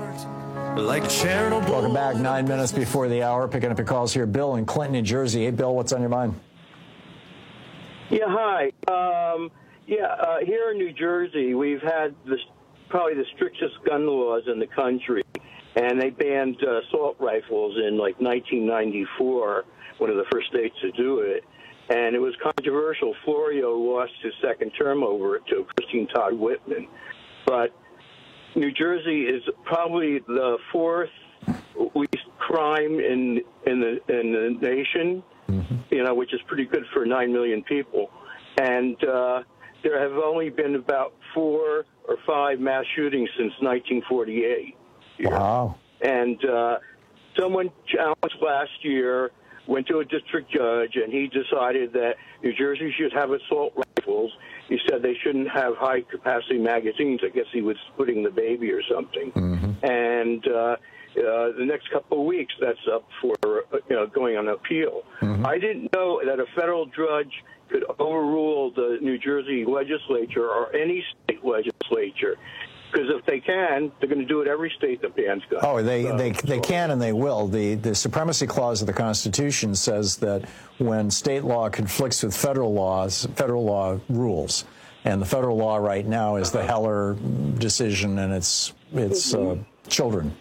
Welcome back. 9 minutes before the hour. Picking up your calls here. Bill in Clinton, New Jersey. Hey, Bill, what's on your mind? Yeah, hi. Here in New Jersey, we've had probably the strictest gun laws in the country, and they banned assault rifles in like 1994, one of the first states to do it. And it was controversial. Florio lost his second term over it to Christine Todd Whitman. But New Jersey is probably the fourth least crime in the nation, which is pretty good for 9 million people. And there have only been about 4 or 5 mass shootings since 1948. Wow. And someone challenged last year, went to a district judge, and he decided that New Jersey should have assault rifles. He said they shouldn't have high-capacity magazines. I guess he was splitting the baby or something. And the next couple of weeks, that's up for going on appeal. I didn't know that a federal judge could overrule the New Jersey legislature or any state legislature. Because if they can, they're going to do it every state that bans guns. Oh, they can and they will. The Supremacy Clause of the Constitution says that when state law conflicts with federal law rules, and the federal law right now is the Heller decision and its children.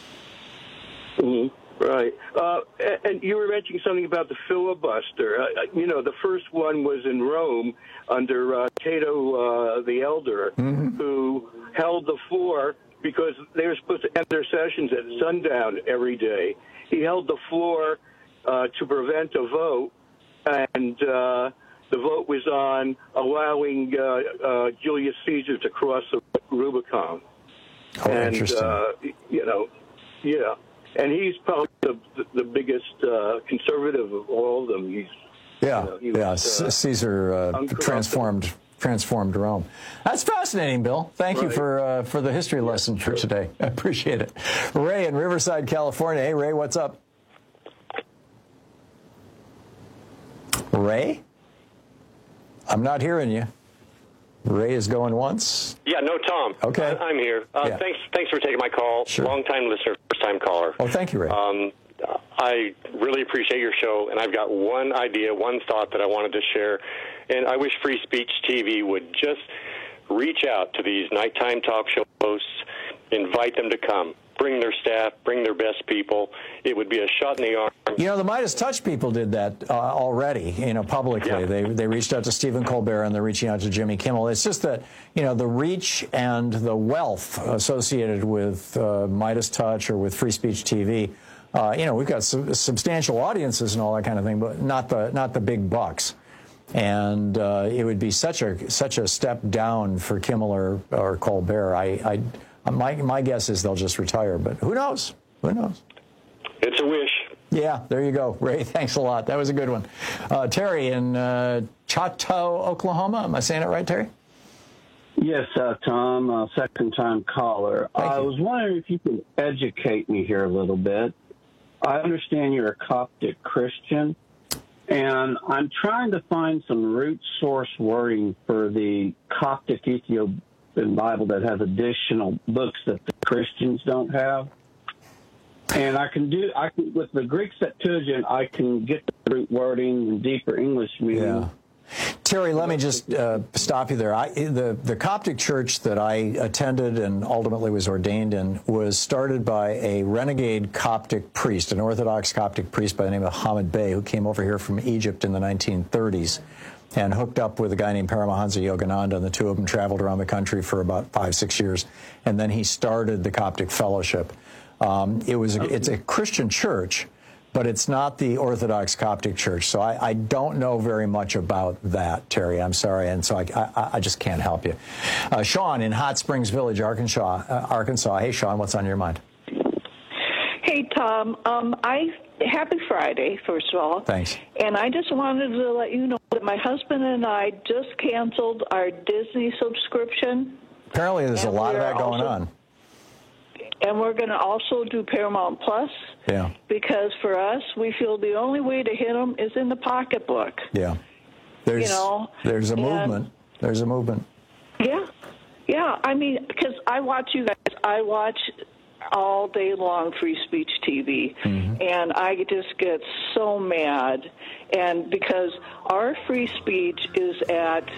Right. And you were mentioning something about the filibuster. The first one was in Rome under Cato the Elder, who held the floor because they were supposed to end their sessions at sundown every day. He held the floor to prevent a vote, and the vote was on allowing Julius Caesar to cross the Rubicon. Oh, interesting. Yeah. And he's probably the biggest conservative of all of them. Caesar transformed transformed Rome. That's fascinating, Bill. Thank you for the history lesson for today. I appreciate it. Ray in Riverside, California. Hey, Ray, what's up? Ray? I'm not hearing you. Ray is going once. Yeah, no, Tom. Okay. I'm here. Thanks for taking my call. Sure. Long-time listener, first-time caller. Oh, thank you, Ray. I really appreciate your show, and I've got one idea, one thought that I wanted to share, and I wish Free Speech TV would just reach out to these nighttime talk show hosts, invite them to come. Bring their staff, bring their best people. It would be a shot in the arm. You know, the Midas Touch people did that already, publicly. Yeah. They reached out to Stephen Colbert, and they're reaching out to Jimmy Kimmel. It's just that, the reach and the wealth associated with Midas Touch or with Free Speech TV, we've got substantial audiences and all that kind of thing, but not the big bucks. And it would be such a step down for Kimmel or Colbert. My guess is they'll just retire, but who knows? Who knows? It's a wish. Yeah, there you go, Ray. Thanks a lot. That was a good one. Terry in Chateau, Oklahoma. Am I saying it right, Terry? Yes, Tom, second-time caller. I was wondering if you could educate me here a little bit. I understand you're a Coptic Christian, and I'm trying to find some root source wording for the Coptic Ethiopian Bible that has additional books that the Christians don't have. And I can with the Greek Septuagint, I can get the root wording and deeper English meaning. Yeah. Terry, let me just stop you there. The Coptic church that I attended and ultimately was ordained in was started by a renegade Coptic priest, an Orthodox Coptic priest by the name of Hamid Bey, who came over here from Egypt in the 1930s and hooked up with a guy named Paramahansa Yogananda, and the two of them traveled around the country for about 5-6 years, and then he started the Coptic Fellowship. It's a Christian church, but it's not the Orthodox Coptic Church. So I don't know very much about that, Terry. I'm sorry, and so I just can't help you. Sean in Hot Springs Village, Arkansas. Hey, Sean, what's on your mind? Hey, Tom. Happy Friday, first of all. Thanks. And I just wanted to let you know that my husband and I just canceled our Disney subscription. Apparently there's a lot of that going on. And we're going to also do Paramount Plus. Yeah. Because for us, we feel the only way to hit them is in the pocketbook. Yeah. There's a movement. There's a movement. Yeah. Yeah. I mean, because I watch you guys. I watch all day long Free Speech TV, and I just get so mad, and because our free speech is at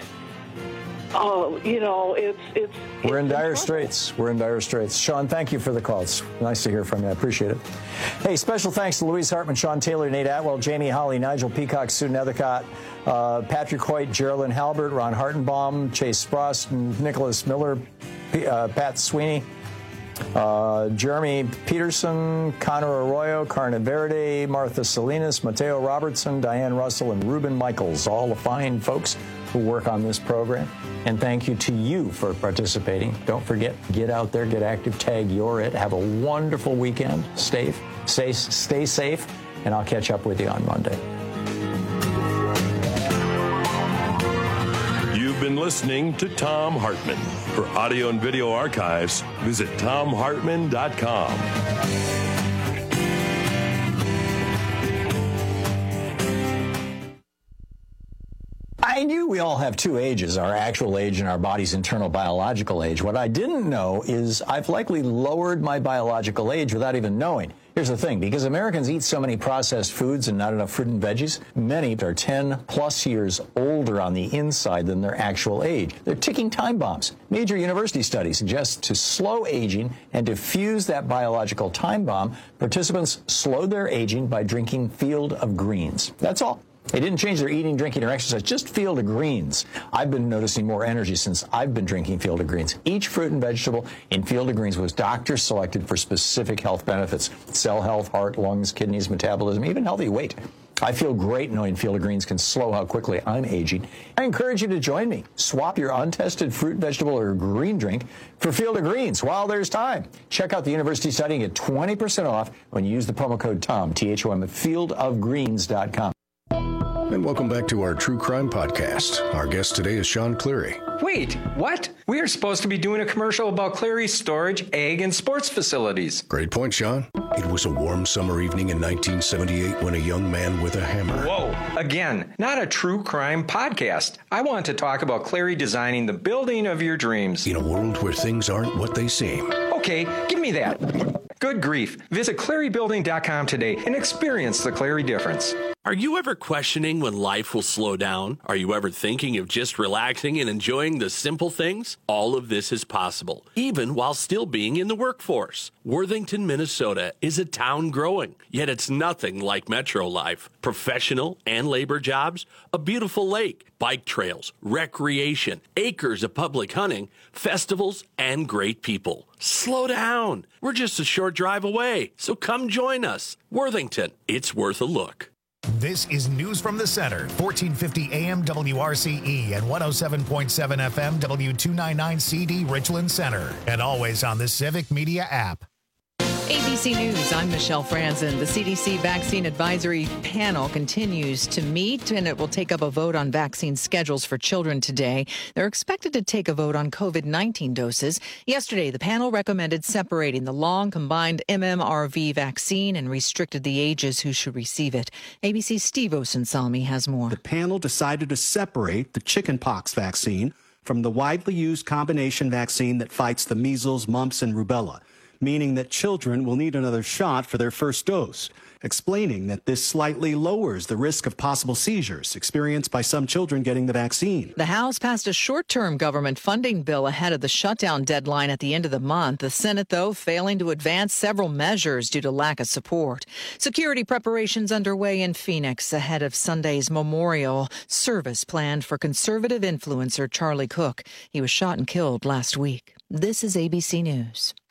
we're in dire straits. We're in dire straits. Sean, thank you for the call. It's nice to hear from you. I appreciate it. Hey, special thanks to Louise Hartman, Sean Taylor, Nate Atwell, Jamie Holly, Nigel Peacock, Sue Nethercott, Patrick Hoyt, Geraldine Halbert, Ron Hartenbaum, Chase Spross, Nicholas Miller, Pat Sweeney, Jeremy Peterson, Connor Arroyo, Carna Verde, Martha Salinas, Mateo Robertson, Diane Russell, and Ruben Michaels, all the fine folks who work on this program. And thank you to you for participating. Don't forget, get out there, get active, tag You're It. Have a wonderful weekend. Stay safe, and I'll catch up with you on Monday. You've been listening to Thom Hartmann. For audio and video archives, visit ThomHartmann.com. I knew we all have two ages, our actual age and our body's internal biological age. What I didn't know is I've likely lowered my biological age without even knowing. Here's the thing, because Americans eat so many processed foods and not enough fruit and veggies, many are 10 plus years older on the inside than their actual age. They're ticking time bombs. Major university studies suggest to slow aging and diffuse that biological time bomb, participants slowed their aging by drinking Field of Greens. That's all. They didn't change their eating, drinking, or exercise, just Field of Greens. I've been noticing more energy since I've been drinking Field of Greens. Each fruit and vegetable in Field of Greens was doctor selected for specific health benefits: cell health, heart, lungs, kidneys, metabolism, even healthy weight. I feel great knowing Field of Greens can slow how quickly I'm aging. I encourage you to join me. Swap your untested fruit, vegetable, or green drink for Field of Greens while there's time. Check out the university study and get 20% off when you use the promo code TOM, T-H-O-M, at fieldofgreens.com. And welcome back to our True Crime Podcast. Our guest today is Sean Cleary. Wait, what? We are supposed to be doing a commercial about Cleary's storage, egg, and sports facilities. Great point, Sean. It was a warm summer evening in 1978 when a young man with a hammer... Whoa, again, not a true crime podcast. I want to talk about Cleary designing the building of your dreams. In a world where things aren't what they seem. Okay, give me that. Good grief. Visit ClearyBuilding.com today and experience the Cleary difference. Are you ever questioning when life will slow down? Are you ever thinking of just relaxing and enjoying the simple things? All of this is possible, even while still being in the workforce. Worthington, Minnesota is a town growing, yet it's nothing like metro life. Professional and labor jobs, a beautiful lake, bike trails, recreation, acres of public hunting, festivals, and great people. Slow down. We're just a short drive away, so come join us. Worthington, it's worth a look. This is News from the Center, 1450 AM WRCE and 107.7 FM W299CD Richland Center, and always on the Civic Media app. ABC News, I'm Michelle Franzen. The CDC Vaccine Advisory Panel continues to meet, and it will take up a vote on vaccine schedules for children today. They're expected to take a vote on COVID-19 doses. Yesterday, the panel recommended separating the long combined MMRV vaccine and restricted the ages who should receive it. ABC's Steve Osunsalmi has more. The panel decided to separate the chickenpox vaccine from the widely used combination vaccine that fights the measles, mumps, and rubella, meaning that children will need another shot for their first dose, explaining that this slightly lowers the risk of possible seizures experienced by some children getting the vaccine. The House passed a short-term government funding bill ahead of the shutdown deadline at the end of the month. The Senate, though, failing to advance several measures due to lack of support. Security preparations underway in Phoenix ahead of Sunday's memorial service planned for conservative influencer Charlie Cook. He was shot and killed last week. This is ABC News.